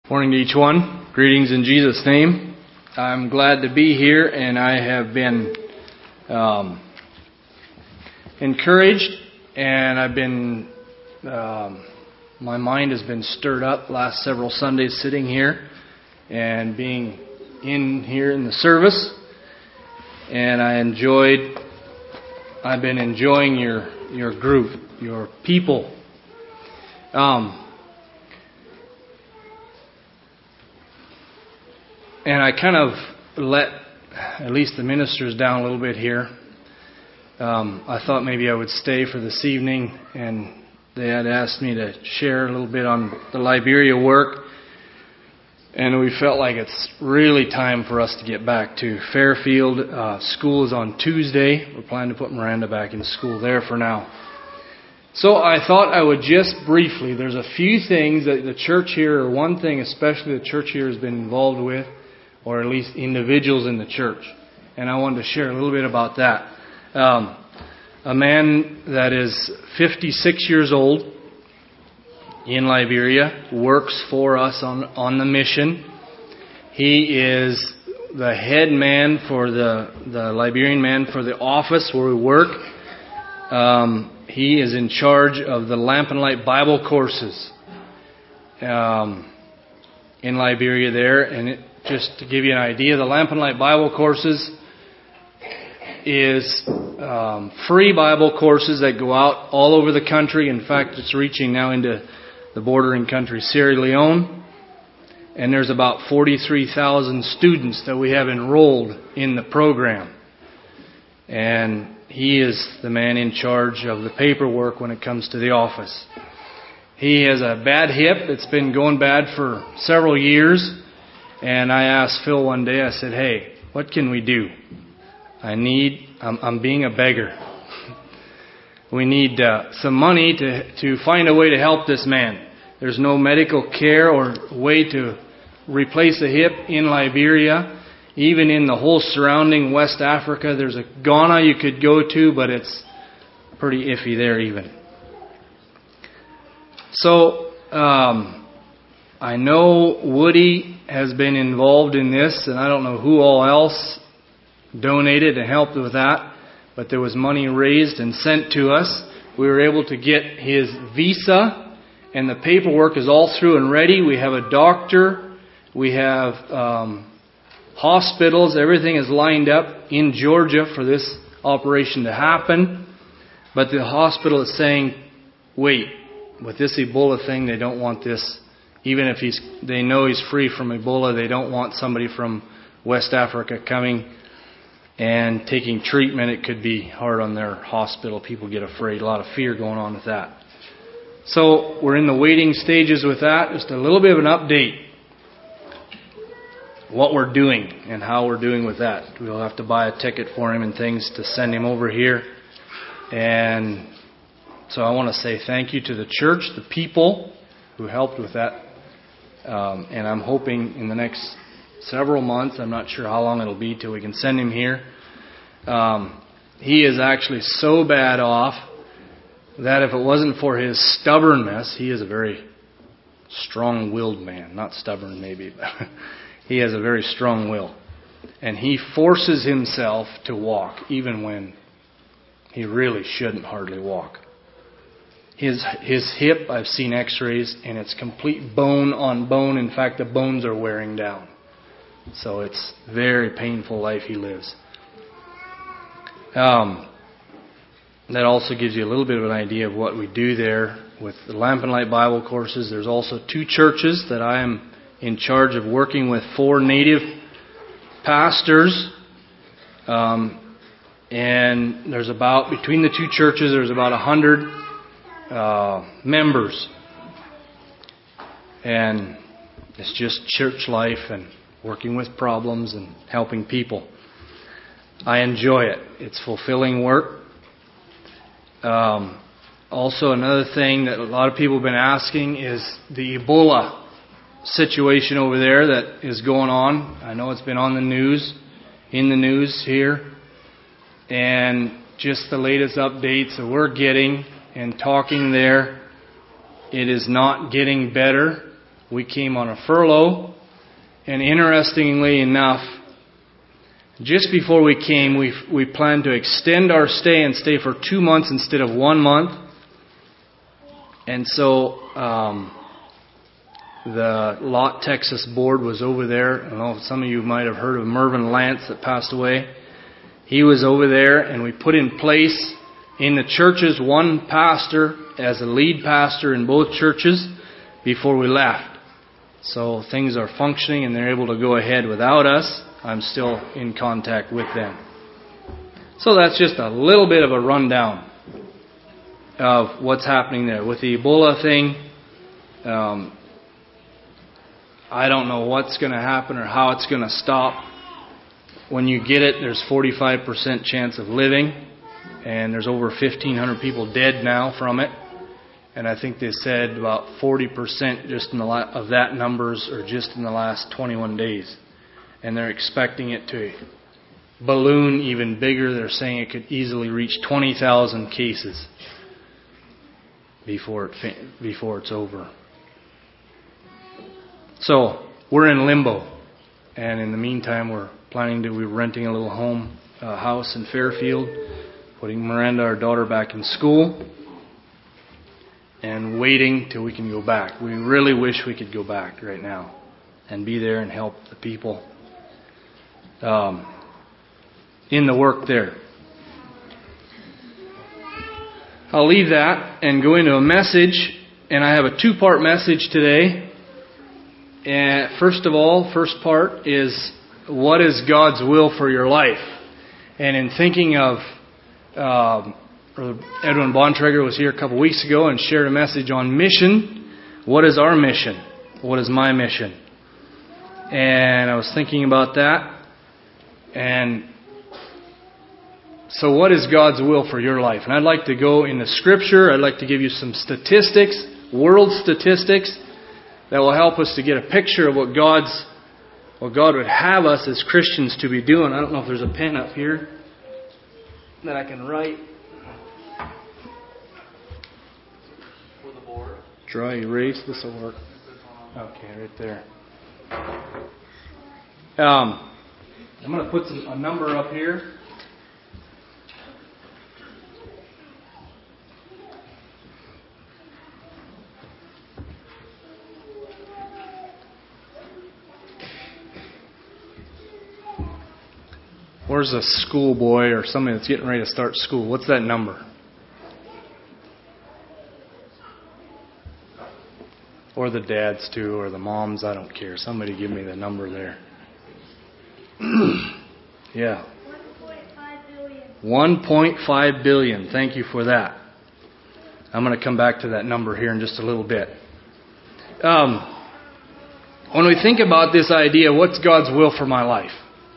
Morning to each one. Greetings in Jesus' name. I'm glad to be here, and I have been encouraged, and I've been my mind has been stirred up last several Sundays sitting here and being in here in the service, and I've been enjoying your group, your people. And I kind of let at least the ministers down a little bit here. I thought maybe I would stay for this evening, and they had asked me to share a little bit on the Liberia work. And we felt like it's really time for us to get back to Fairfield. School is on Tuesday. We're planning to put Miranda back in school there for now. So I thought I would just briefly, there's a few things that the church here, or one thing especially the church here has been involved with, or at least individuals in the church. And I wanted to share a little bit about that. A man that is 56 years old in Liberia works for us on the mission. He is the head man for the Liberian man for the office where we work. He is in charge of the Lamp and Light Bible courses in Liberia there. And just to give you an idea, the Lamp and Light Bible courses is free Bible courses that go out all over the country. In fact, it's reaching now into the bordering country, Sierra Leone. And there's about 43,000 students that we have enrolled in the program. And he is the man in charge of the paperwork when it comes to the office. He has a bad hip. It's been going bad for several years. And I asked Phil one day, I said, hey, what can we do? I'm being a beggar. We need some money to find a way to help this man. There's no medical care or way to replace a hip in Liberia. Even in the whole surrounding West Africa, there's a Ghana you could go to, but it's pretty iffy there even. So, I know Woody has been involved in this, and I don't know who all else donated and helped with that, but there was money raised and sent to us. We were able to get his visa, and the paperwork is all through and ready. We have a doctor, we have hospitals, everything is lined up in Georgia for this operation to happen. But the hospital is saying, wait, with this Ebola thing, they don't want this. Even if they know he's free from Ebola, they don't want somebody from West Africa coming and taking treatment. It could be hard on their hospital. People get afraid. A lot of fear going on with that. So we're in the waiting stages with that. Just a little bit of an update. What we're doing and how we're doing with that. We'll have to buy a ticket for him and things to send him over here. And so I want to say thank you to the church, the people who helped with that. And I'm hoping in the next several months, I'm not sure how long it'll be till we can send him here. He is actually so bad off that if it wasn't for his stubbornness, he is a very strong-willed man. Not stubborn maybe, but he has a very strong will. And he forces himself to walk even when he really shouldn't hardly walk. His hip, I've seen x-rays, and it's complete bone on bone. In fact, the bones are wearing down. So it's a very painful life he lives. That also gives you a little bit of an idea of what we do there with the Lamp and Light Bible courses. There's also 2 churches that I am in charge of working with, 4 native pastors. And there's between the 2 churches, there's about 100 members. And it's just church life and working with problems and helping people. I enjoy it. It's fulfilling work. Also, another thing that a lot of people have been asking is the Ebola situation over there that is going on. I know it's been on the news, in the news here. And just the latest updates that we're getting and talking there, it is not getting better. we came on a furlough. And interestingly enough, just before we came, we planned to extend our stay and stay for 2 months instead of 1 month. And so the Lott, Texas board was over there. I don't know if some of you might have heard of Mervyn Lance that passed away. He was over there, and we put in place in the churches one pastor as a lead pastor in both churches before we left. So things are functioning and they're able to go ahead without us. I'm still in contact with them. So that's just a little bit of a rundown of what's happening there. With the Ebola thing, I don't know what's going to happen or how it's going to stop. When you get it, there's 45% chance of living, and there's over 1,500 people dead now from it. And I think they said about 40% just of that numbers are just in the last 21 days. And they're expecting it to balloon even bigger. They're saying it could easily reach 20,000 cases before it's over. So we're in limbo, and in the meantime, we're renting a little house in Fairfield, putting Miranda, our daughter, back in school, and waiting till we can go back. We really wish we could go back right now and be there and help the people in the work there. I'll leave that and go into a message, and I have a 2-part message today. And first of all, first part is, what is God's will for your life? And in thinking of, Edwin Bontrager was here a couple weeks ago and shared a message on mission. What is our mission? What is my mission? And I was thinking about that. And so what is God's will for your life? And I'd like to go into Scripture. I'd like to give you some statistics, world statistics, that will help us to get a picture of what God would have us as Christians to be doing. I don't know if there's a pen up here that I can write. For the board. Dry erase. This will work. Okay, right there. I'm going to put a number up here. Where's a schoolboy or somebody that's getting ready to start school? What's that number? Or the dads too, or the moms, I don't care. Somebody give me the number there. Yeah. 1.5 billion. 1.5 billion. Thank you for that. I'm going to come back to that number here in just a little bit. When we think about this idea, what's God's will for my life?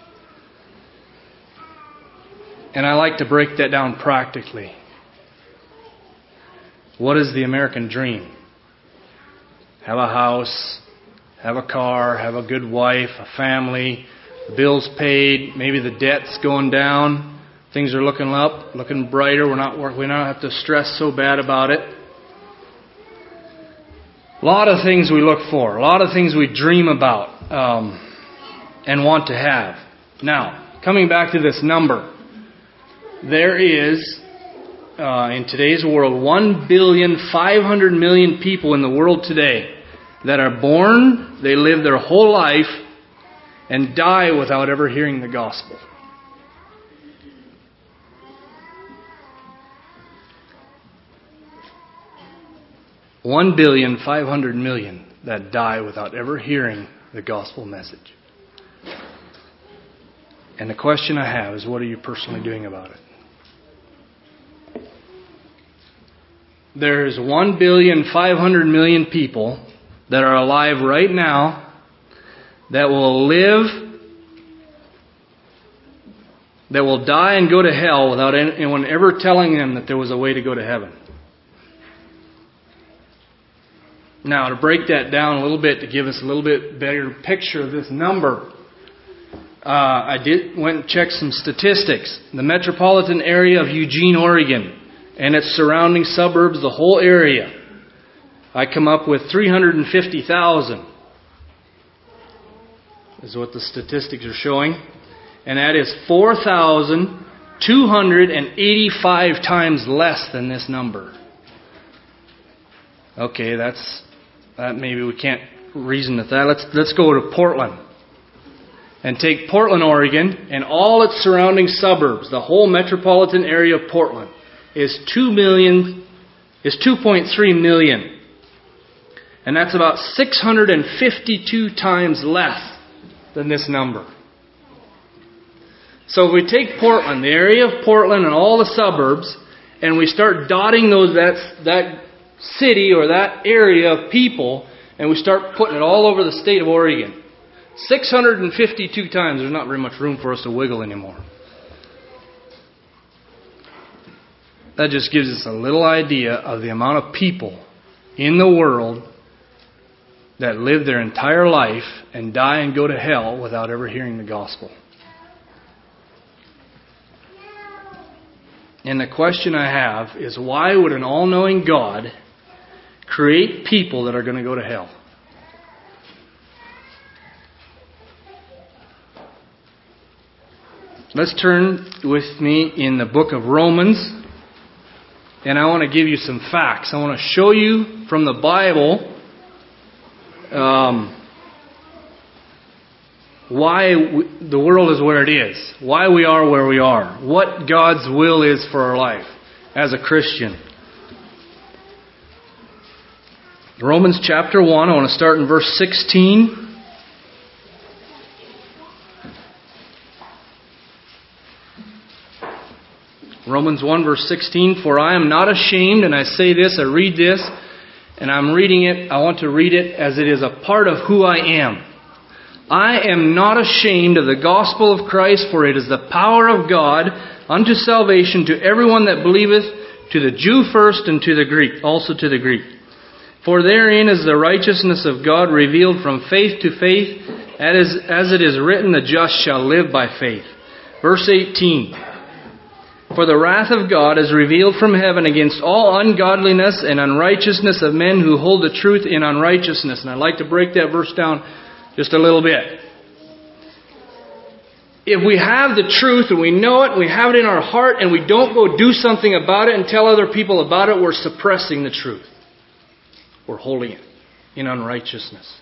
And I like to break that down practically. What is the American dream? Have a house, have a car, have a good wife, a family, the bills paid, maybe the debt's going down, things are looking up, looking brighter, we don't have to stress so bad about it. A lot of things we look for, a lot of things we dream about and want to have. Now, coming back to this number, there is, in today's world, 1,500,000,000 people in the world today that are born, they live their whole life, and die without ever hearing the gospel. $1,500,000,000 that die without ever hearing the gospel message. And the question I have is, what are you personally doing about it? There's 1,500,000,000 people that are alive right now that will die and go to hell without anyone ever telling them that there was a way to go to heaven. Now, to break that down a little bit, to give us a little bit better picture of this number, I went and checked some statistics. The metropolitan area of Eugene, Oregon, and its surrounding suburbs, the whole area, I come up with 350,000 is what the statistics are showing. And that is 4,285 times less than this number. Okay, that maybe we can't reason with that. Let's go to Portland. And take Portland, Oregon, and all its surrounding suburbs. The whole metropolitan area of Portland is 2.3 million. And that's about 652 times less than this number. So if we take Portland, the area of Portland and all the suburbs, and we start dotting that city or that area of people, and we start putting it all over the state of Oregon, 652 times, there's not very much room for us to wiggle anymore. That just gives us a little idea of the amount of people in the world that live their entire life and die and go to hell without ever hearing the gospel. And the question I have is, why would an all-knowing God create people that are going to go to hell? Let's turn with me in the book of Romans, and I want to give you some facts. I want to show you from the Bible why the world is where it is, why we are where we are, what God's will is for our life as a Christian. Romans chapter 1, I want to start in verse 16. Romans 1 verse 16, for I am not ashamed, and I say this, I read this, and I'm reading it, I want to read it as it is a part of who I am. I am not ashamed of the gospel of Christ, for it is the power of God unto salvation to everyone that believeth, to the Jew first, and to the Greek, also to the Greek. For therein is the righteousness of God revealed from faith to faith, as it is written, the just shall live by faith. Verse 18. For the wrath of God is revealed from heaven against all ungodliness and unrighteousness of men who hold the truth in unrighteousness. And I'd like to break that verse down just a little bit. If we have the truth and we know it and we have it in our heart and we don't go do something about it and tell other people about it, we're suppressing the truth. We're holding it in unrighteousness.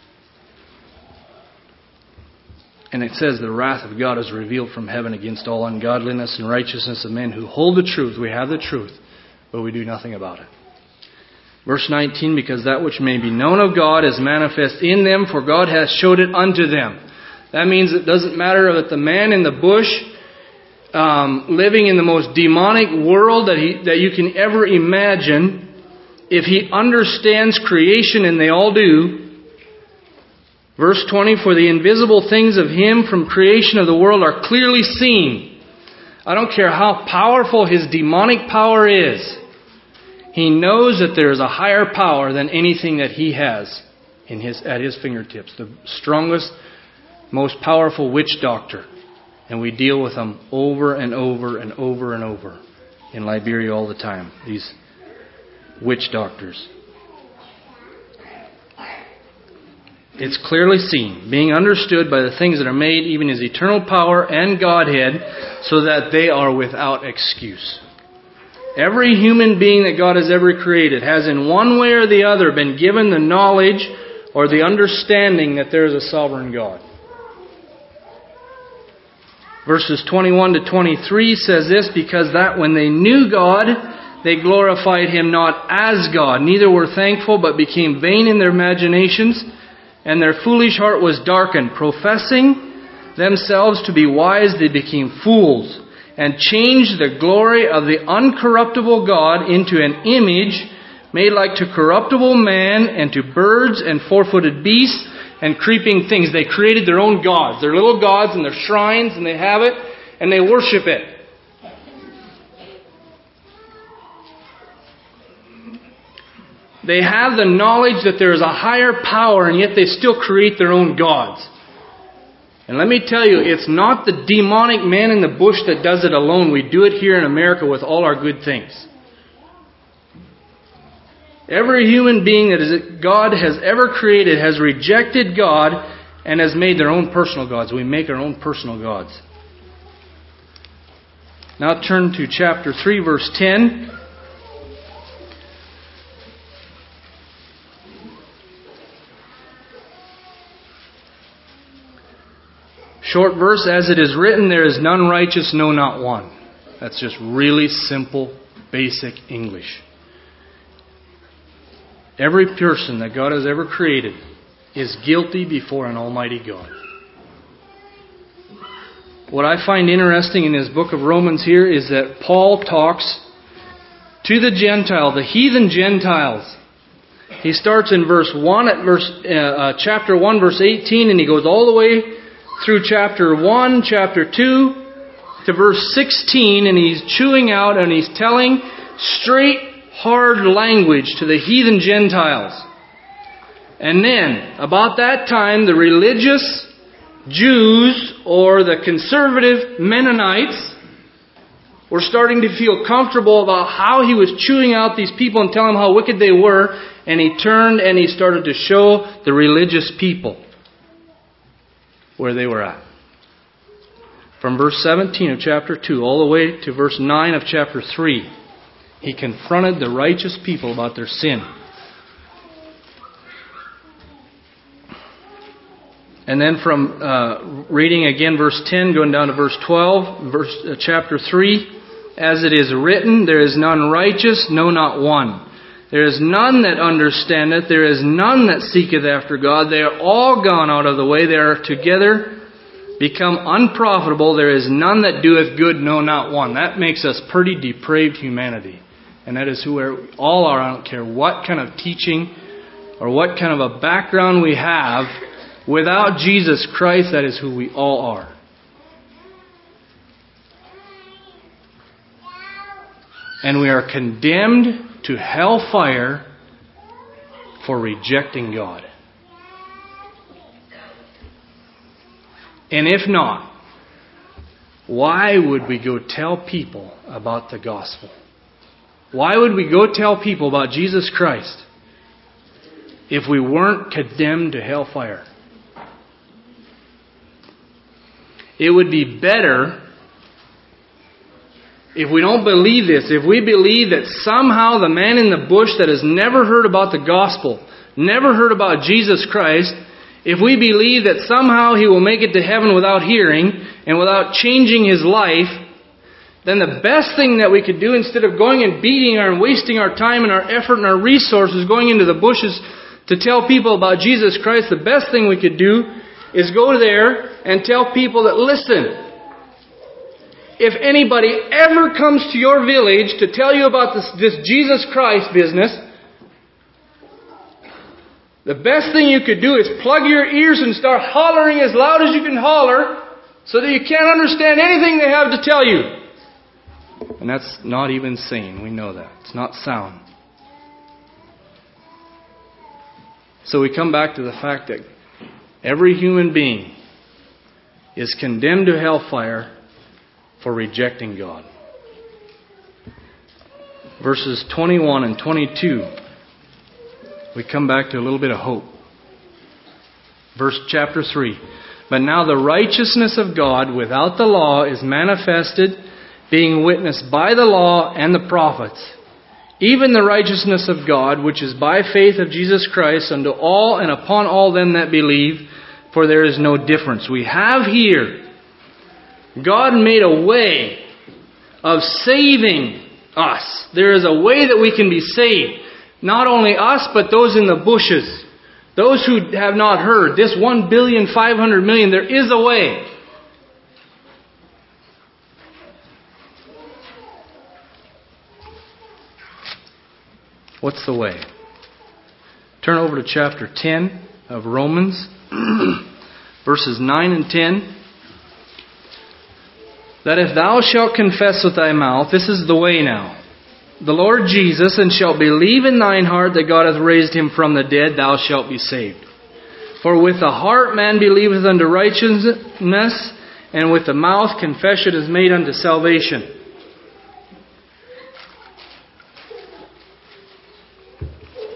And it says the wrath of God is revealed from heaven against all ungodliness and righteousness of men who hold the truth. We have the truth, but we do nothing about it. Verse 19, because that which may be known of God is manifest in them, for God hath showed it unto them. That means it doesn't matter that the man in the bush, living in the most demonic world that you can ever imagine, if he understands creation, and they all do. Verse 20, for the invisible things of Him from creation of the world are clearly seen. I don't care how powerful his demonic power is. He knows that there is a higher power than anything that he has at his fingertips. The strongest, most powerful witch doctor. And we deal with them over and over and over and over in Liberia all the time. These witch doctors. It's clearly seen, being understood by the things that are made, even His eternal power and Godhead, so that they are without excuse. Every human being that God has ever created has in one way or the other been given the knowledge or the understanding that there is a sovereign God. Verses 21 to 23 says this, because that when they knew God, they glorified Him not as God, neither were thankful, but became vain in their imaginations, and their foolish heart was darkened. Professing themselves to be wise, they became fools, and changed the glory of the uncorruptible God into an image made like to corruptible man, and to birds and four-footed beasts and creeping things. They created their own gods, their little gods and their shrines, and they have it, and they worship it. They have the knowledge that there is a higher power, and yet they still create their own gods. And let me tell you, it's not the demonic man in the bush that does it alone. We do it here in America with all our good things. Every human being that God has ever created has rejected God and has made their own personal gods. We make our own personal gods. Now turn to chapter 3, verse 10. Short verse, as it is written, there is none righteous, no, not one. That's just really simple, basic English. Every person that God has ever created is guilty before an almighty God. What I find interesting in this book of Romans here is that Paul talks to the Gentile, the heathen Gentiles. He starts in verse 1 at chapter 1, verse 18, and he goes all the way through chapter 1, chapter 2, to verse 16, and he's chewing out and he's telling straight, hard language to the heathen Gentiles. And then, about that time, the religious Jews or the conservative Mennonites were starting to feel comfortable about how he was chewing out these people and telling them how wicked they were. And he turned and he started to show the religious people where they were at. From verse 17 of chapter 2 all the way to verse 9 of chapter 3, he confronted the righteous people about their sin. And then from reading again verse 10, going down to verse 12, chapter 3, as it is written, there is none righteous, no, not one. There is none that understandeth, there is none that seeketh after God. They are all gone out of the way, they are together become unprofitable. There is none that doeth good, no, not one. That makes us pretty depraved humanity. And that is who we all are. I don't care what kind of teaching or what kind of a background we have. Without Jesus Christ, that is who we all are. And we are condemned to hellfire for rejecting God. And if not, why would we go tell people about the gospel? Why would we go tell people about Jesus Christ if we weren't condemned to hellfire? It would be better if we don't believe this, if we believe that somehow the man in the bush that has never heard about the gospel, never heard about Jesus Christ, if we believe that somehow he will make it to heaven without hearing and without changing his life, then the best thing that we could do, instead of going and beating and wasting our time and our effort and our resources going into the bushes to tell people about Jesus Christ, the best thing we could do is go there and tell people that, listen, if anybody ever comes to your village to tell you about this Jesus Christ business, the best thing you could do is plug your ears and start hollering as loud as you can holler so that you can't understand anything they have to tell you. And that's not even sane. We know that. It's not sound. So we come back to the fact that every human being is condemned to hellfire for rejecting God. Verses 21 and 22, we come back to a little bit of hope. Chapter 3. But now the righteousness of God without the law is manifested, being witnessed by the law and the prophets, even the righteousness of God, which is by faith of Jesus Christ unto all and upon all them that believe, for there is no difference. We have here, God made a way of saving us. There is a way that we can be saved. Not only us, but those in the bushes. Those who have not heard. This 1,500,000,000, there is a way. What's the way? Turn over to chapter 10 of Romans, verses 9 and 10. That if thou shalt confess with thy mouth, this is the way now, the Lord Jesus, and shalt believe in thine heart that God hath raised him from the dead, thou shalt be saved. For with the heart man believeth unto righteousness, and with the mouth confession is made unto salvation.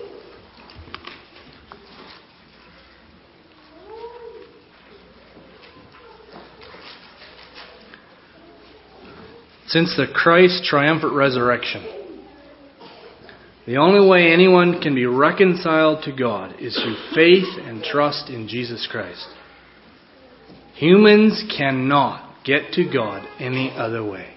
since the Christ's triumphant resurrection. The only way anyone can be reconciled to God is through faith and trust in Jesus Christ. Humans cannot get to God any other way.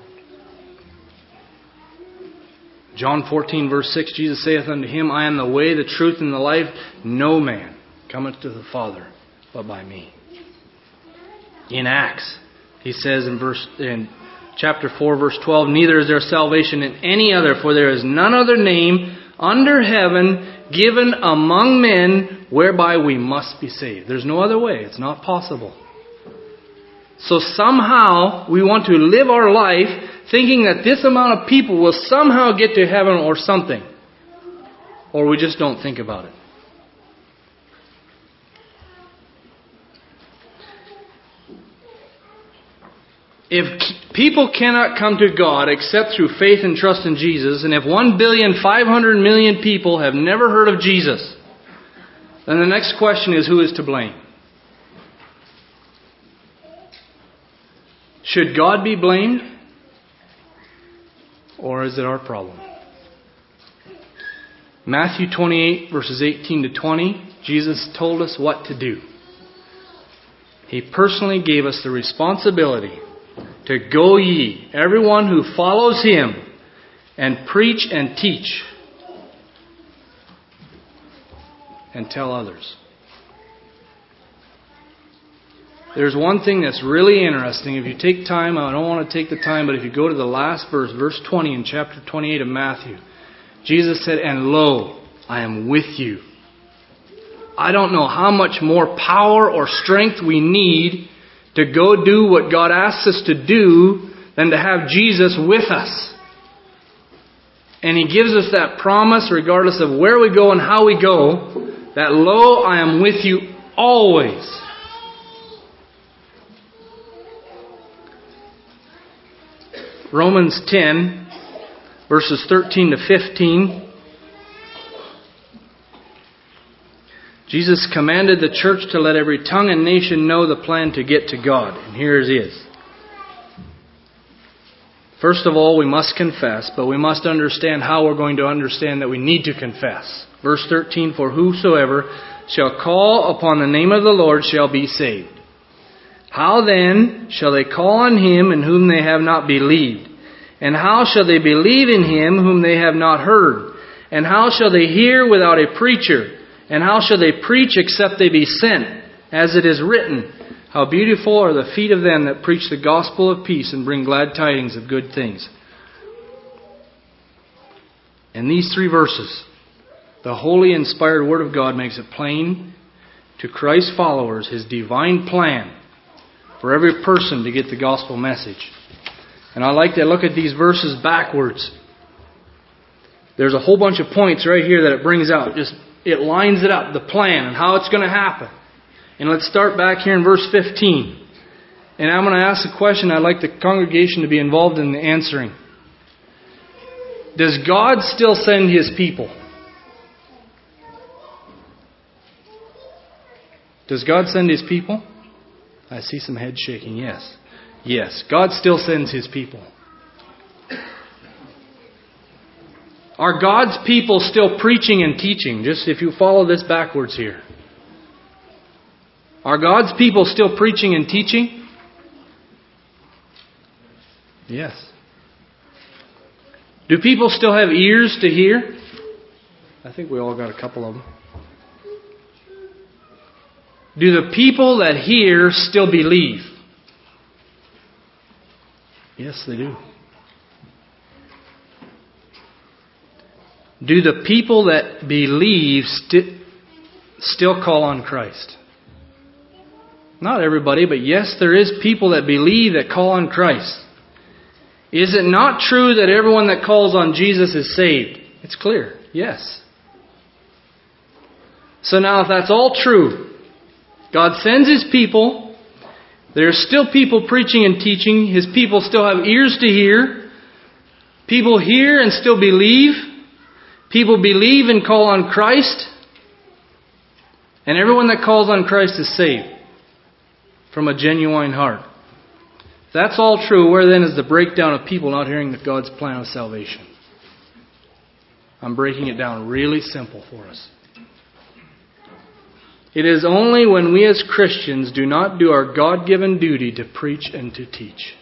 John 14 verse 6, Jesus saith unto him, I am the way, the truth, and the life. No man cometh to the Father but by me. In Acts, he says in chapter 4 verse 12, neither is there salvation in any other, for there is none other name under heaven given among men whereby we must be saved. There's no other way. It's not possible. So somehow we want to live our life thinking that this amount of people will somehow get to heaven or something. Or we just don't think about it. If people cannot come to God except through faith and trust in Jesus, and if 1,500,000,000 people have never heard of Jesus, then the next question is, who is to blame? Should God be blamed? Or is it our problem? Matthew 28 verses 18 to 20, Jesus told us what to do. He personally gave us the responsibility to go ye, everyone who follows Him, and preach and teach and tell others. There's one thing that's really interesting. If you take time, I don't want to take the time, but if you go to the last verse, verse 20 in chapter 28 of Matthew, Jesus said, and lo, I am with you. I don't know how much more power or strength we need to go do what God asks us to do than to have Jesus with us. And He gives us that promise regardless of where we go and how we go, that lo, I am with you always. Romans 10, verses 13 to 15. Jesus commanded the church to let every tongue and nation know the plan to get to God. And here it is. First of all, we must confess, but we must understand how we're going to understand that we need to confess. Verse 13, for whosoever shall call upon the name of the Lord shall be saved. How then shall they call on Him in whom they have not believed? And how shall they believe in Him whom they have not heard? And how shall they hear without a preacher? And how shall they preach except they be sent? As it is written, how beautiful are the feet of them that preach the gospel of peace and bring glad tidings of good things. In these three verses, the holy inspired Word of God makes it plain to Christ's followers His divine plan for every person to get the gospel message. And I like to look at these verses backwards. There's a whole bunch of points right here that it brings out. It lines it up, the plan and how it's going to happen. And let's start back here in verse 15. And I'm going to ask a question I'd like the congregation to be involved in the answering. Does God still send His people? Does God send His people? I see some heads shaking. Yes. Yes. God still sends His people. Are God's people still preaching and teaching? Just if you follow this backwards here. Are God's people still preaching and teaching? Yes. Do people still have ears to hear? I think we all got a couple of them. Do the people that hear still believe? Yes, they do. Do the people that believe still call on Christ? Not everybody, but yes, there is people that believe that call on Christ. Is it not true that everyone that calls on Jesus is saved? It's clear. Yes. So now if that's all true, God sends His people. There's still people preaching and teaching. His people still have ears to hear. People hear and still believe. People believe and call on Christ. And everyone that calls on Christ is saved from a genuine heart. If that's all true, where then is the breakdown of people not hearing God's plan of salvation? I'm breaking it down really simple for us. It is only when we as Christians do not do our God-given duty to preach and to teach.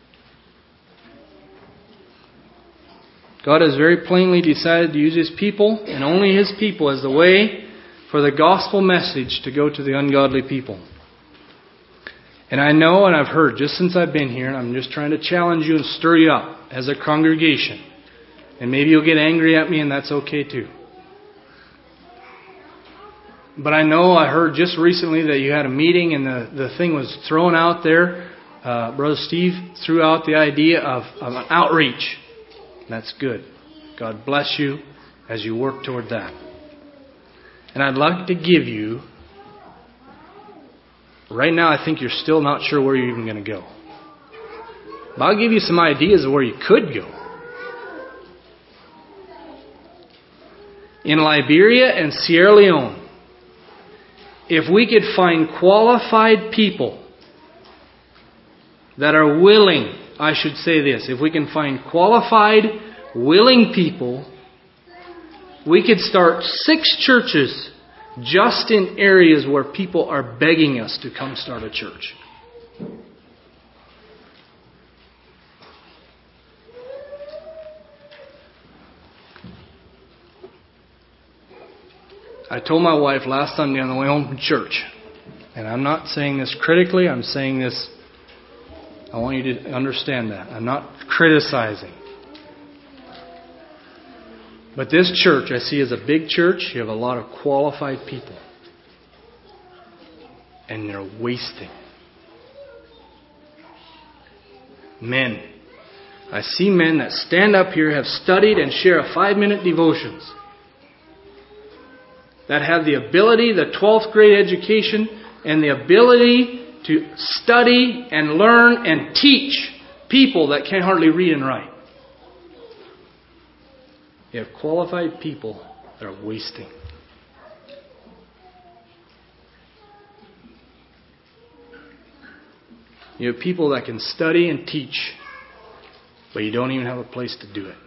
God has very plainly decided to use His people, and only His people, as the way for the gospel message to go to the ungodly people. And I know, and I've heard just since I've been here, and I'm just trying to challenge you and stir you up as a congregation. And maybe you'll get angry at me, and that's okay too. But I know I heard just recently that you had a meeting and the thing was thrown out there. Brother Steve threw out the idea of an outreach. That's good. God bless you as you work toward that. And I'd like to give you, right now I think you're still not sure where you're even going to go. But I'll give you some ideas of where you could go. In Liberia and Sierra Leone, if we could find qualified people that are willing, I should say this, if we can find qualified, willing people, we could start 6 churches just in areas where people are begging us to come start a church. I told my wife last Sunday on the way home from church, and I'm not saying this critically, I'm saying this, I want you to understand that. I'm not criticizing. But this church I see as a big church. You have a lot of qualified people. And they're wasting. Men. I see men that stand up here, have studied and share a 5-minute devotions. That have the ability, the 12th grade education, and the ability to study and learn and teach people that can't hardly read and write. You have qualified people that are wasting. You have people that can study and teach, but you don't even have a place to do it.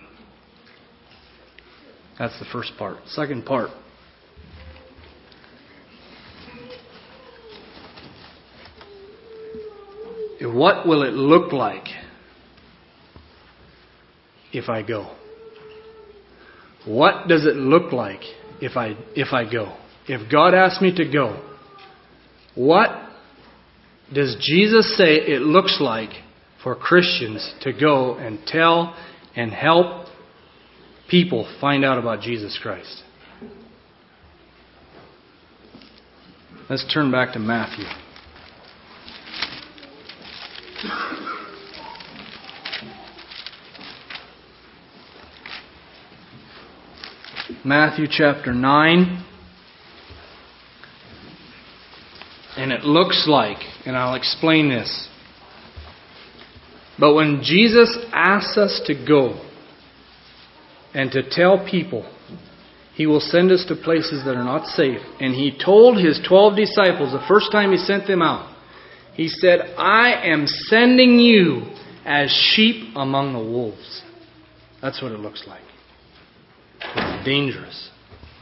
That's the first part. Second part. What will it look like if I go? What does it look like if I go? If God asks me to go, what does Jesus say it looks like for Christians to go and tell and help people find out about Jesus Christ? Let's turn back to Matthew. Matthew chapter 9. And it looks like, and I'll explain this, but when Jesus asks us to go and to tell people, He will send us to places that are not safe. And He told His 12 disciples the first time He sent them out, He said, I am sending you as sheep among the wolves. That's what it looks like. It's dangerous.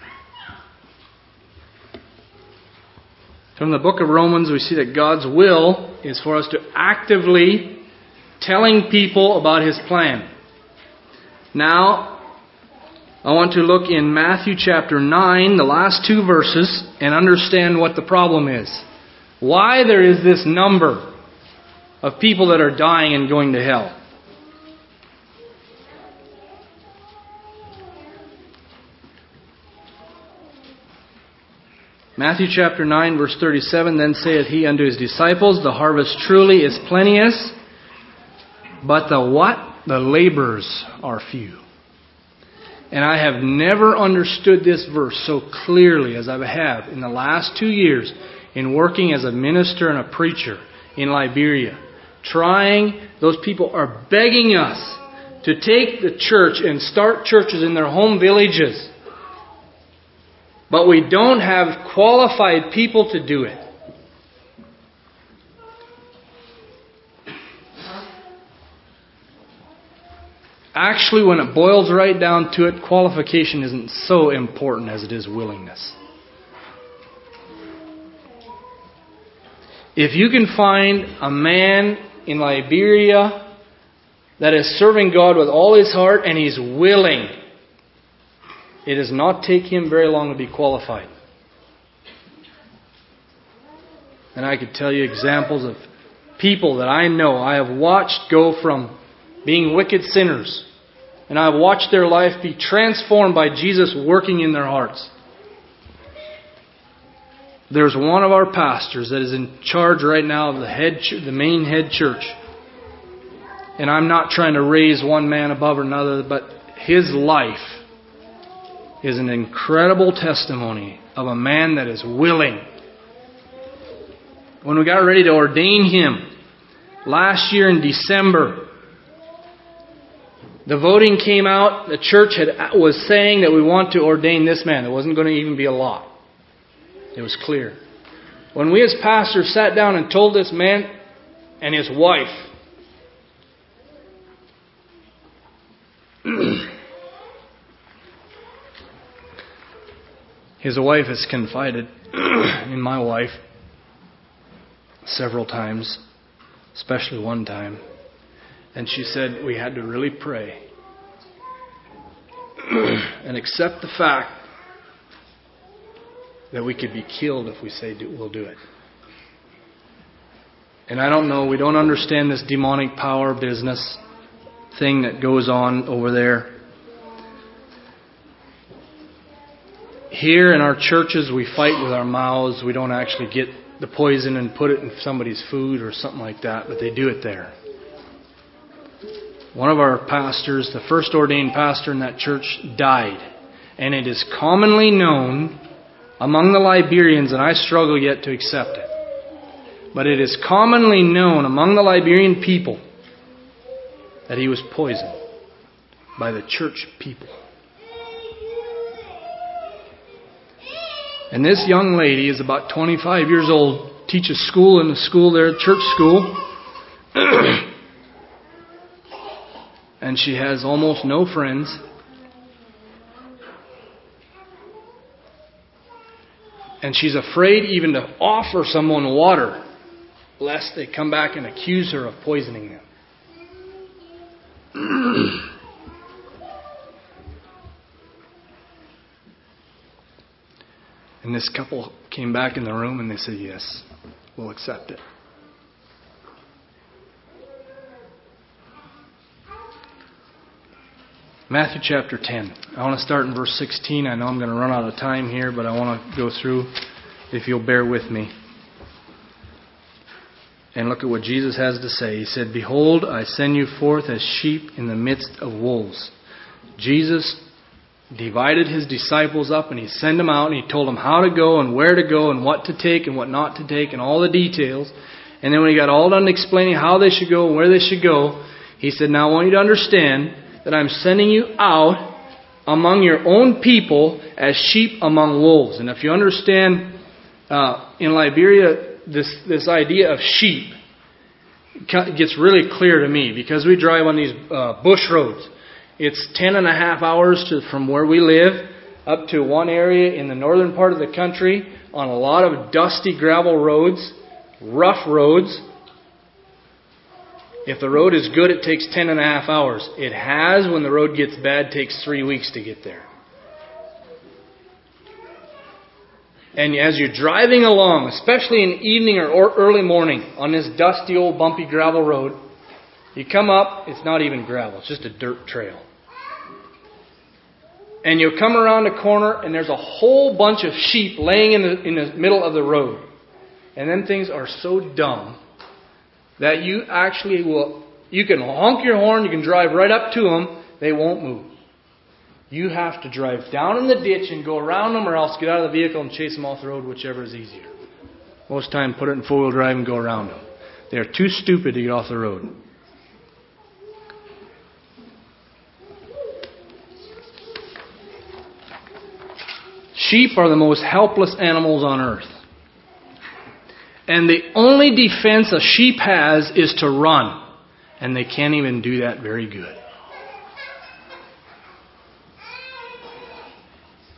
From the book of Romans, we see that God's will is for us to actively telling people about His plan. Now, I want to look in Matthew chapter 9, the last 2 verses, and understand what the problem is. Why there is this number of people that are dying and going to hell. Matthew chapter 9 verse 37, Then saith He unto His disciples, The harvest truly is plenteous, but the what? The laborers are few. And I have never understood this verse so clearly as I have in the last 2 years in working as a minister and a preacher in Liberia. Those people are begging us to take the church and start churches in their home villages. But we don't have qualified people to do it. Actually, when it boils right down to it, qualification isn't so important as it is willingness. If you can find a man in Liberia that is serving God with all his heart and he's willing, it does not take him very long to be qualified. And I could tell you examples of people that I know, I have watched go from being wicked sinners, and I've watched their life be transformed by Jesus working in their hearts. There's one of our pastors that is in charge right now of the main head church. And I'm not trying to raise one man above another, but his life is an incredible testimony of a man that is willing. When we got ready to ordain him last year in December, the voting came out. The church was saying that we want to ordain this man. There wasn't going to even be a lot. It was clear. When we as pastors sat down and told this man and his wife, his wife has confided in my wife several times, especially one time. And she said we had to really pray and accept the fact that we could be killed if we say we'll do it. And I don't know, we don't understand this demonic power business thing that goes on over there. Here in our churches, we fight with our mouths. We don't actually get the poison and put it in somebody's food or something like that, but they do it there. One of our pastors, the first ordained pastor in that church, died. And it is commonly known among the Liberians, and I struggle yet to accept it, but it is commonly known among the Liberian people that he was poisoned by the church people. And this young lady is about 25 years old, teaches school in the school there, church school. And she has almost no friends. And she's afraid even to offer someone water, lest they come back and accuse her of poisoning them. And this couple came back in the room and they said, yes, we'll accept it. Matthew chapter 10. I want to start in verse 16. I know I'm going to run out of time here, but I want to go through, if you'll bear with me. And look at what Jesus has to say. He said, behold, I send you forth as sheep in the midst of wolves. Jesus divided his disciples up and he sent them out and he told them how to go and where to go and what to take and what not to take and all the details. And then when he got all done explaining how they should go and where they should go, he said, now I want you to understand that I'm sending you out among your own people as sheep among wolves. And if you understand in Liberia this idea of sheep, it gets really clear to me because we drive on these bush roads. It's 10.5 hours from where we live up to one area in the northern part of the country on a lot of dusty gravel roads, rough roads. If the road is good, it takes 10.5 hours. It has, when the road gets bad, takes 3 weeks to get there. And as you're driving along, especially in the evening or early morning on this dusty old bumpy gravel road, you come up, it's not even gravel, it's just a dirt trail. And you'll come around a corner and there's a whole bunch of sheep laying in the middle of the road. And them things are so dumb that you actually you can honk your horn, you can drive right up to them, they won't move. You have to drive down in the ditch and go around them or else get out of the vehicle and chase them off the road, whichever is easier. Most time put it in four-wheel drive and go around them. They're too stupid to get off the road. Sheep are the most helpless animals on earth. And the only defense a sheep has is to run. And they can't even do that very good.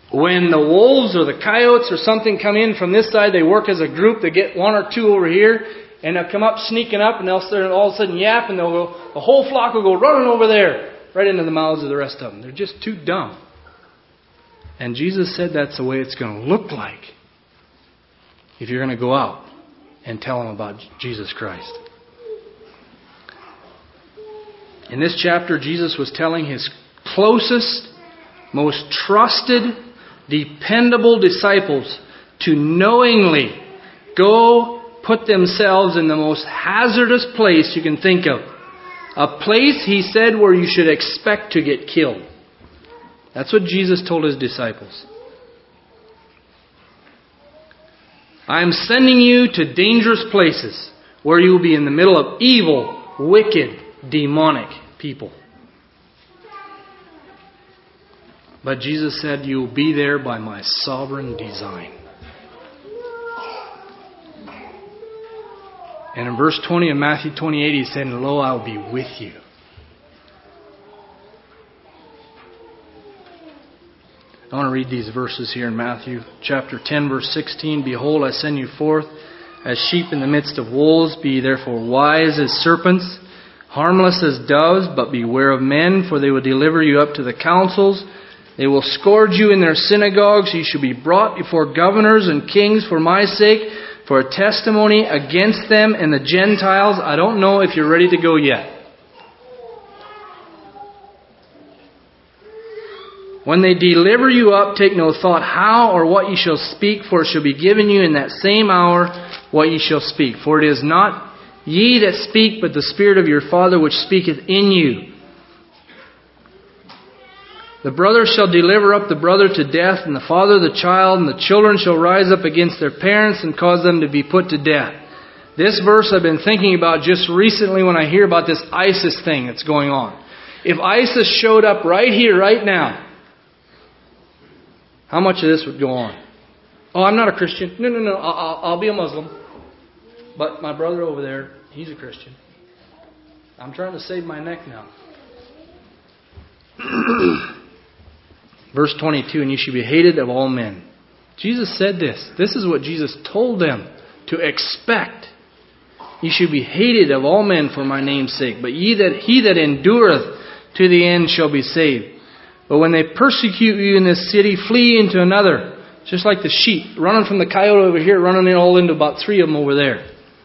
When the wolves or the coyotes or something come in from this side, they work as a group. They get one or two over here, and they'll come up sneaking up, and they'll start all of a sudden yap, and they'll go. The whole flock will go running over there, right into the mouths of the rest of them. They're just too dumb. And Jesus said that's the way it's going to look like if you're going to go out and tell them about Jesus Christ. In this chapter, Jesus was telling His closest, most trusted, dependable disciples to knowingly go put themselves in the most hazardous place you can think of. A place, He said, where you should expect to get killed. That's what Jesus told His disciples. I am sending you to dangerous places where you will be in the middle of evil, wicked, demonic people. But Jesus said, you will be there by my sovereign design. And in verse 20 of Matthew 28, He said, lo, I will be with you. I want to read these verses here in Matthew chapter 10, verse 16. Behold, I send you forth as sheep in the midst of wolves. Be ye therefore wise as serpents, harmless as doves, but beware of men, for they will deliver you up to the councils. They will scourge you in their synagogues. You shall be brought before governors and kings for my sake, for a testimony against them and the Gentiles. I don't know if you're ready to go yet. When they deliver you up, take no thought how or what ye shall speak, for it shall be given you in that same hour what ye shall speak. For it is not ye that speak, but the Spirit of your Father which speaketh in you. The brother shall deliver up the brother to death, and the father the child, and the children shall rise up against their parents and cause them to be put to death. This verse I've been thinking about just recently when I hear about this ISIS thing that's going on. If ISIS showed up right here, right now, how much of this would go on? Oh, I'm not a Christian. No. I'll be a Muslim. But my brother over there, he's a Christian. I'm trying to save my neck now. Verse 22, and you shall be hated of all men. Jesus said this. This is what Jesus told them to expect. You shall be hated of all men for my name's sake. But he that endureth to the end shall be saved. But when they persecute you in this city, flee into another. Just like the sheep, running from the coyote over here, running it all into about 3 of them over there.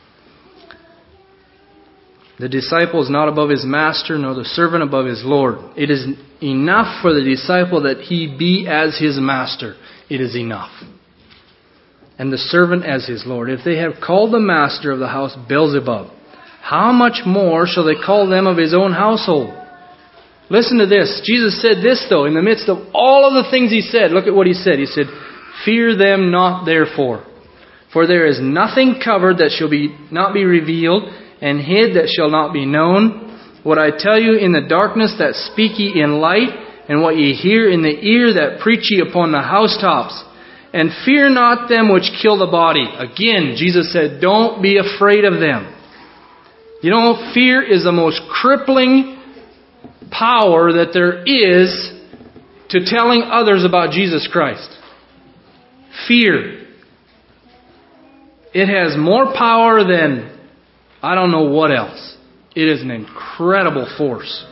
The disciple is not above his master, nor the servant above his Lord. It is enough for the disciple that he be as his master. It is enough. And the servant as his Lord. If they have called the master of the house Beelzebub, how much more shall they call them of his own household? Listen to this. Jesus said this, though, in the midst of all of the things He said. Look at what He said. He said, fear them not therefore. For there is nothing covered that shall not be revealed, and hid that shall not be known. What I tell you in the darkness, that speak ye in light, and what ye hear in the ear, that preach ye upon the housetops. And fear not them which kill the body. Again, Jesus said, don't be afraid of them. You know, fear is the most crippling power that there is to telling others about Jesus Christ. Fear. It has more power than I don't know what else. It is an incredible force.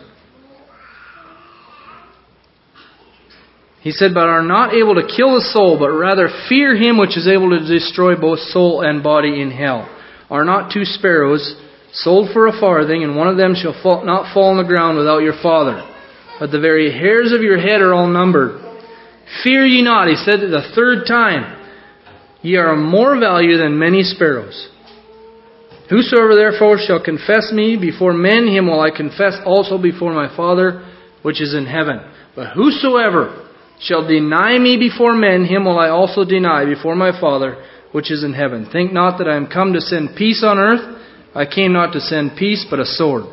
He said, but are not able to kill the soul, but rather fear Him which is able to destroy both soul and body in hell. Are not 2 sparrows sold for a farthing, and one of them shall not fall on the ground without your Father? But the very hairs of your head are all numbered. Fear ye not, He said it the 3rd time. Ye are of more value than many sparrows. Whosoever therefore shall confess me before men, him will I confess also before my Father which is in heaven. But whosoever shall deny me before men, him will I also deny before my Father which is in heaven. Think not that I am come to send peace on earth. I came not to send peace, but a sword.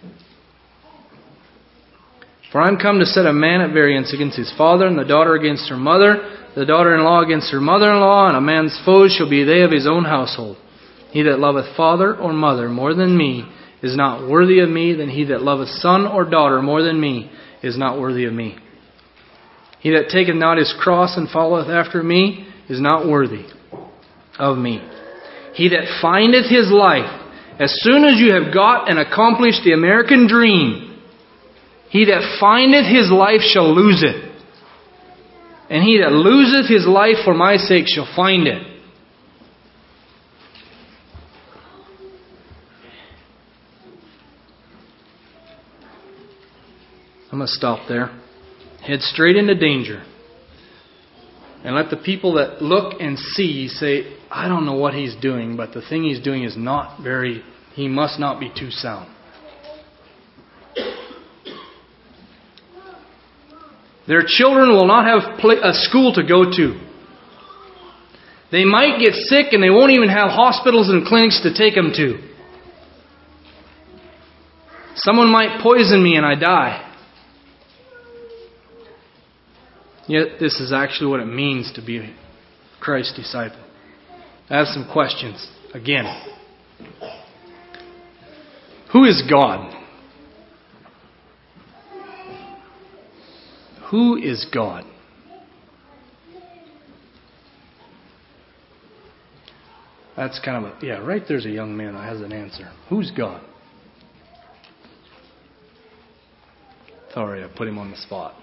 For I am come to set a man at variance against his father, and the daughter against her mother, the daughter-in-law against her mother-in-law, and a man's foes shall be they of his own household. He that loveth father or mother more than me is not worthy of me, than he that loveth son or daughter more than me is not worthy of me. He that taketh not his cross and followeth after me is not worthy of me. He that findeth his life, as soon as you have got and accomplished the American dream, he that findeth his life shall lose it. And he that loseth his life for my sake shall find it. I'm going to stop there. Head straight into danger. And let the people that look and see say, I don't know what he's doing, but the thing he's doing is not very, he must not be too sound. Their children will not have a school to go to. They might get sick and they won't even have hospitals and clinics to take them to. Someone might poison me and I die. Yet this is actually what it means to be a Christ's disciple. I have some questions. Again. Who is God? Who is God? That's kind of right there's a young man that has an answer. Who's God? Sorry, I put him on the spot.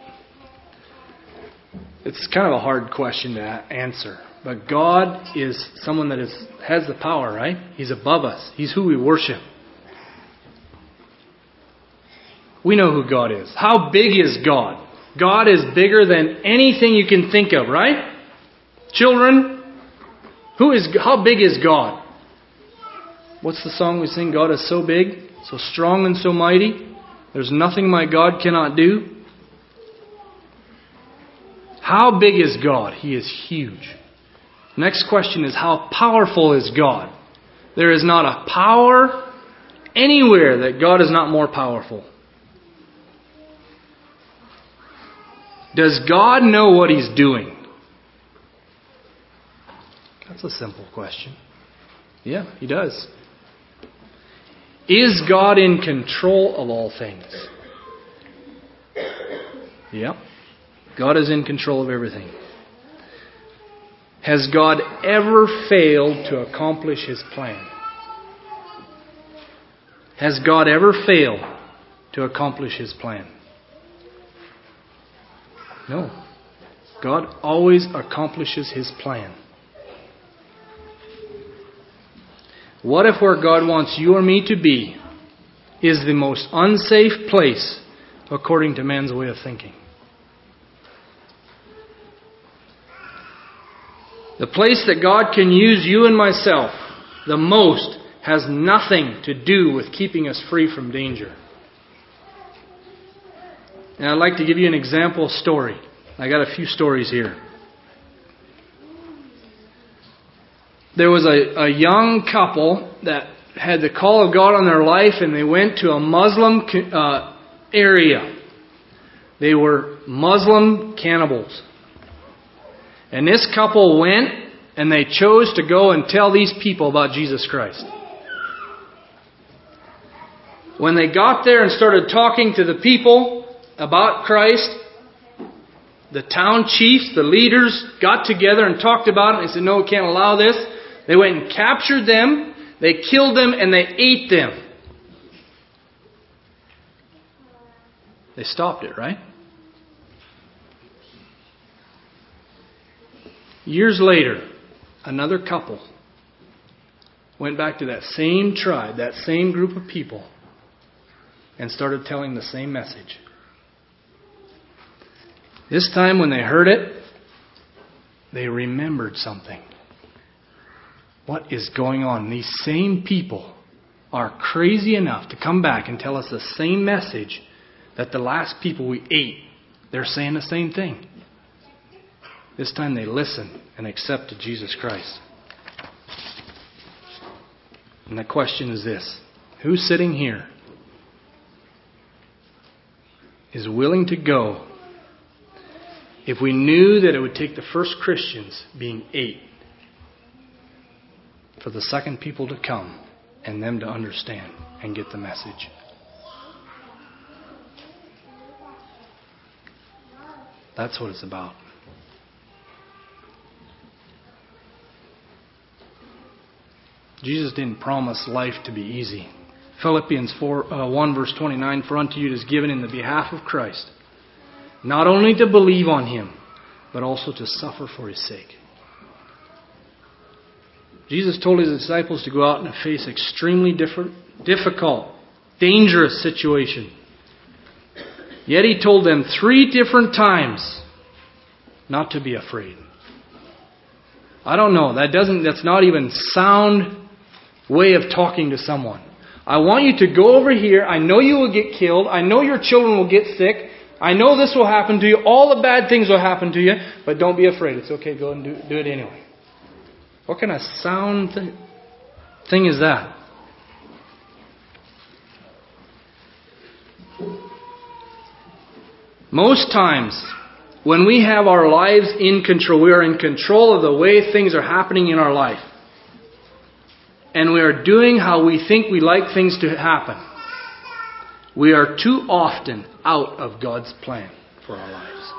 It's kind of a hard question to answer. But God is someone that has the power, right? He's above us. He's who we worship. We know who God is. How big is God? God is bigger than anything you can think of, right? Children, how big is God? What's the song we sing? God is so big, so strong and so mighty. There's nothing my God cannot do. How big is God? He is huge. Next question is, how powerful is God? There is not a power anywhere that God is not more powerful. Does God know what He's doing? That's a simple question. Yeah, He does. Is God in control of all things? Yeah. God is in control of everything. Has God ever failed to accomplish His plan? Has God ever failed to accomplish His plan? No. God always accomplishes His plan. What if where God wants you or me to be is the most unsafe place according to man's way of thinking? The place that God can use you and myself the most has nothing to do with keeping us free from danger. And I'd like to give you an example story. I got a few stories here. There was a young couple that had the call of God on their life, and they went to a Muslim area. They were Muslim cannibals. And this couple went and they chose to go and tell these people about Jesus Christ. When they got there and started talking to the people about Christ, the town chiefs, the leaders, got together and talked about it. They said, no, we can't allow this. They went and captured them, they killed them, and they ate them. They stopped it, right? Years later, another couple went back to that same tribe, that same group of people, and started telling the same message. This time when they heard it, they remembered something. What is going on? These same people are crazy enough to come back and tell us the same message that the last people we ate. They're saying the same thing. This time they listened and accepted Jesus Christ. And the question is this: who's sitting here is willing to go if we knew that it would take the first Christians being 8 for the second people to come and them to understand and get the message? That's what it's about. Jesus didn't promise life to be easy. Philippians 1 verse 29, for unto you it is given in the behalf of Christ, not only to believe on Him, but also to suffer for His sake. Jesus told His disciples to go out and face extremely difficult, dangerous situation. Yet He told them 3 different times not to be afraid. I don't know. That's not even sound way of talking to someone. I want you to go over here. I know you will get killed. I know your children will get sick. I know this will happen to you. All the bad things will happen to you. But don't be afraid. It's okay. Go and do it anyway. What kind of sound thing is that? Most times, when we have our lives in control, we are in control of the way things are happening in our life. And we are doing how we think we like things to happen. We are too often out of God's plan for our lives.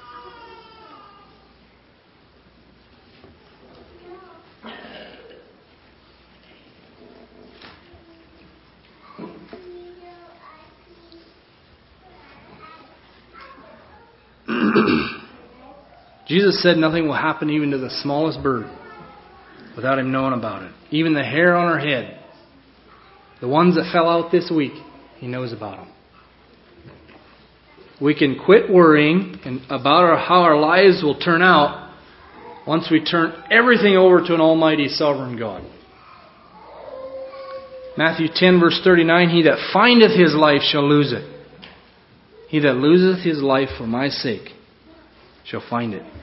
Jesus said nothing will happen even to the smallest bird without Him knowing about it. Even the hair on our head, the ones that fell out this week, He knows about them. We can quit worrying about how our lives will turn out once we turn everything over to an almighty sovereign God. Matthew 10 verse 39, he that findeth his life shall lose it. He that loseth his life for my sake shall find it.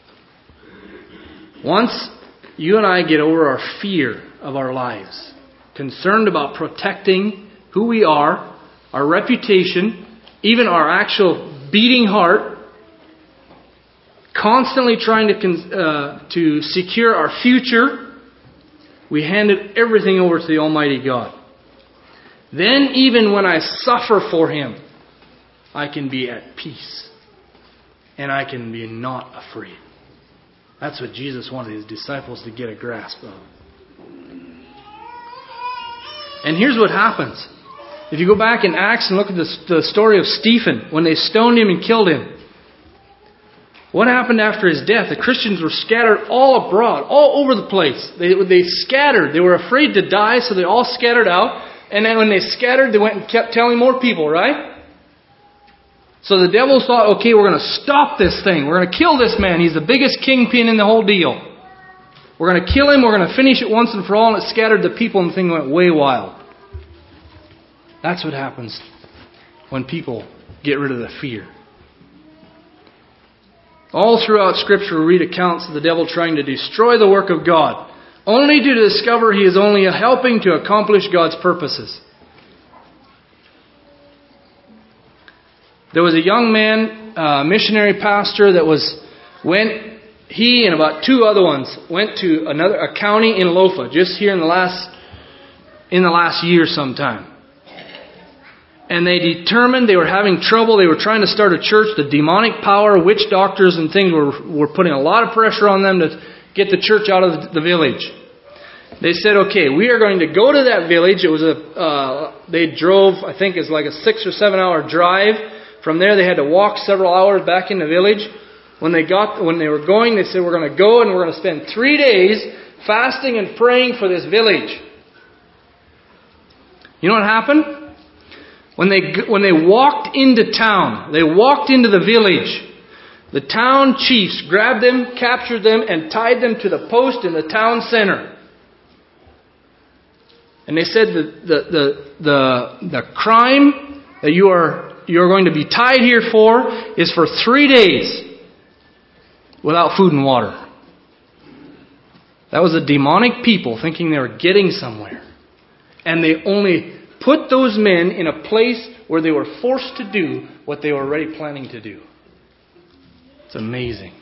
Once you and I get over our fear of our lives, concerned about protecting who we are, our reputation, even our actual beating heart, constantly trying to secure our future, we handed everything over to the Almighty God. Then even when I suffer for Him, I can be at peace. And I can be not afraid. That's what Jesus wanted His disciples to get a grasp of. And here's what happens. If you go back in Acts and look at the story of Stephen, when they stoned him and killed him, what happened after his death? The Christians were scattered all abroad, all over the place. They scattered. They were afraid to die, so they all scattered out. And then when they scattered, they went and kept telling more people, right? So the devil thought, okay, we're going to stop this thing. We're going to kill this man. He's the biggest kingpin in the whole deal. We're going to kill him. We're going to finish it once and for all. And it scattered the people and the thing went way wild. That's what happens when people get rid of the fear. All throughout Scripture we read accounts of the devil trying to destroy the work of God, only to discover he is only helping to accomplish God's purposes. There was a young man, a missionary pastor he and about 2 other ones went to a county in Lofa, just here in the last year sometime. And they determined they were having trouble. They were trying to start a church. The demonic power, witch doctors and things were putting a lot of pressure on them to get the church out of the village. They said, okay, we are going to go to that village. It was they drove, I think it's like a 6 or 7 hour drive. From there they had to walk several hours back in the village. When they were going, they said, we're going to go and we're going to spend 3 days fasting and praying for this village. You know what happened? When they walked into town, they walked into the village, the town chiefs grabbed them, captured them, and tied them to the post in the town center. And they said the crime that you're going to be tied here for is for 3 days without food and water. That was a demonic people thinking they were getting somewhere. And they only put those men in a place where they were forced to do what they were already planning to do. It's amazing.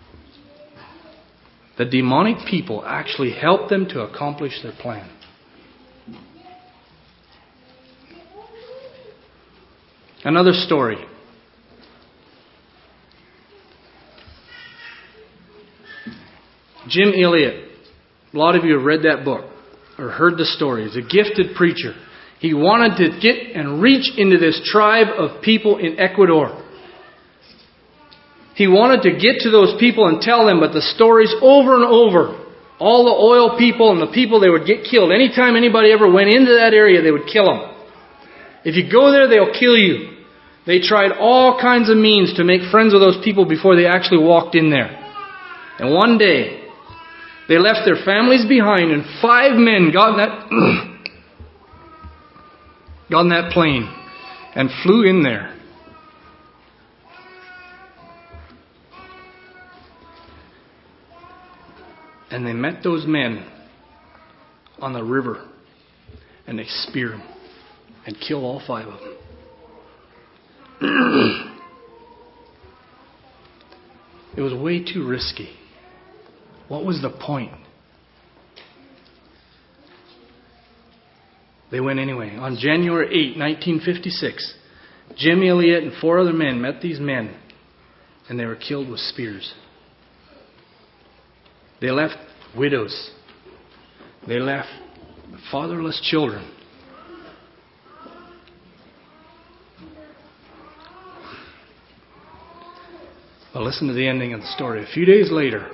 The demonic people actually helped them to accomplish their plan. Another story. Jim Elliot. A lot of you have read that book or heard the story. He's a gifted preacher. He wanted to get and reach into this tribe of people in Ecuador. He wanted to get to those people and tell them, but the stories over and over. All the oil people and the people, they would get killed. Anytime anybody ever went into that area, they would kill them. If you go there, they'll kill you. They tried all kinds of means to make friends with those people before they actually walked in there. And one day, they left their families behind, and 5 men got in that plane and flew in there. And they met those men on the river, and they speared them and killed all 5 of them. It was way too risky. What was the point? They went anyway. On January 8, 1956, Jim Elliot and 4 other men met these men, and they were killed with spears. They left widows. They left fatherless children. Well, listen to the ending of the story. A few days later,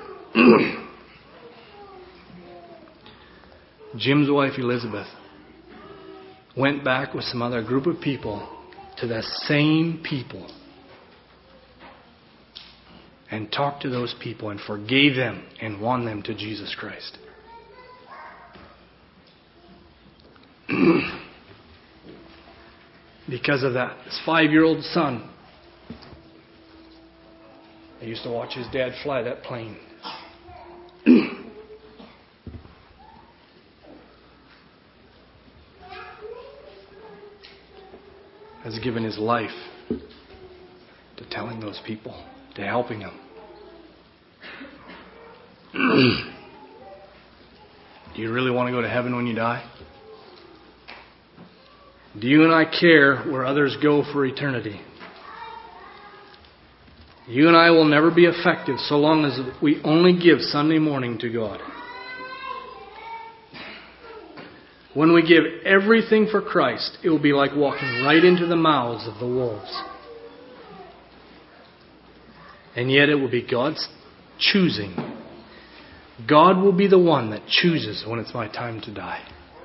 Jim's wife Elizabeth went back with some other group of people to the same people and talked to those people and forgave them and won them to Jesus Christ. Because of that, his 5-year-old son, I used to watch his dad fly that plane. Has given his life to telling those people, to helping them. Do you really want to go to heaven when you die? Do you and I care where others go for eternity? You and I will never be effective so long as we only give Sunday morning to God. When we give everything for Christ, it will be like walking right into the mouths of the wolves. And yet it will be God's choosing. God will be the one that chooses when it's my time to die.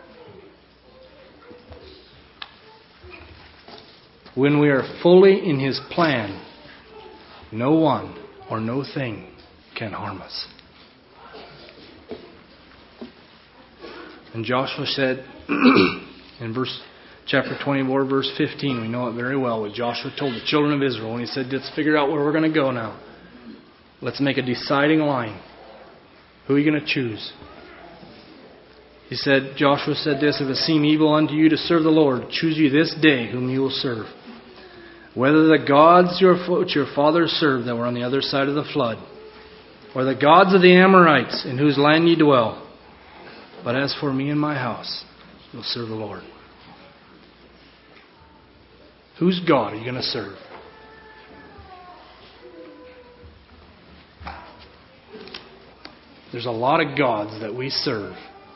When we are fully in His plan, no one or no thing can harm us. And Joshua said in chapter 24, verse 15, we know it very well, what Joshua told the children of Israel when he said, let's figure out where we're going to go now. Let's make a deciding line. Who are you going to choose? He said, Joshua said this, if it seem evil unto you to serve the Lord, choose you this day whom you will serve. Whether the gods which your fathers served that were on the other side of the flood, or the gods of the Amorites in whose land ye dwell. But as for me and my house, we'll serve the Lord. Whose God are you going to serve? There's a lot of gods that we serve.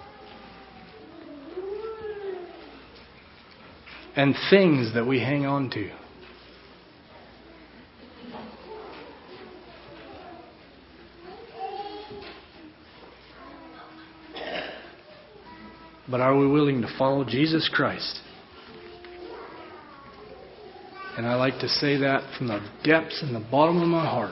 And things that we hang on to. But are we willing to follow Jesus Christ? And I like to say that from the depths and the bottom of my heart.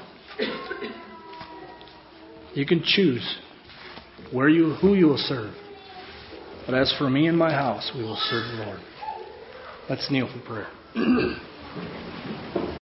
You can choose who you will serve. But as for me and my house, we will serve the Lord. Let's kneel for prayer.